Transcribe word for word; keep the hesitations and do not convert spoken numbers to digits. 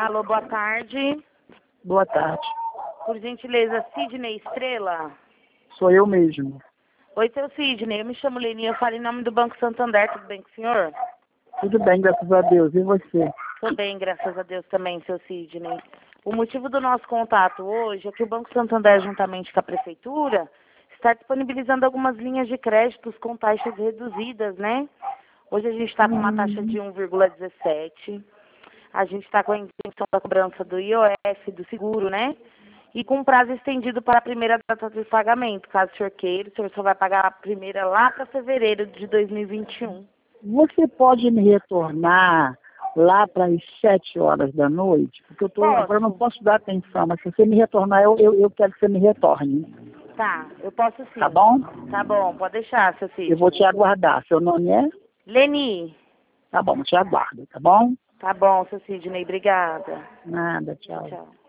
Alô, boa tarde. Boa tarde. Por gentileza, Sidney Estrela? Sou eu mesmo. Oi, seu Sidney. Eu me chamo Leni, eu falo em nome do Banco Santander. Tudo bem com o senhor? Tudo bem, graças a Deus. E você? Tudo bem, graças a Deus também, seu Sidney. O motivo do nosso contato hoje é que o Banco Santander, juntamente com a Prefeitura, está disponibilizando algumas linhas de créditos com taxas reduzidas, né? Hoje a gente está com uma taxa de um vírgula dezessete. A gente está com a intenção da cobrança do I O F, do seguro, né? E com prazo estendido para a primeira data de pagamento. Caso o senhor queira, o senhor só vai pagar a primeira lá para fevereiro de dois mil e vinte e um. Você pode me retornar lá para as sete horas da noite? Porque eu tô, Posso. agora eu não posso dar atenção, mas se você me retornar, eu, eu, eu quero que você me retorne. Tá, eu posso sim. Tá bom? Tá bom, pode deixar, seu Sidney. Eu vou te aguardar. Seu nome é? Leni. Tá bom, eu te aguardo, tá bom? Tá bom, seu Sidney, obrigada. Nada, tchau. Tchau.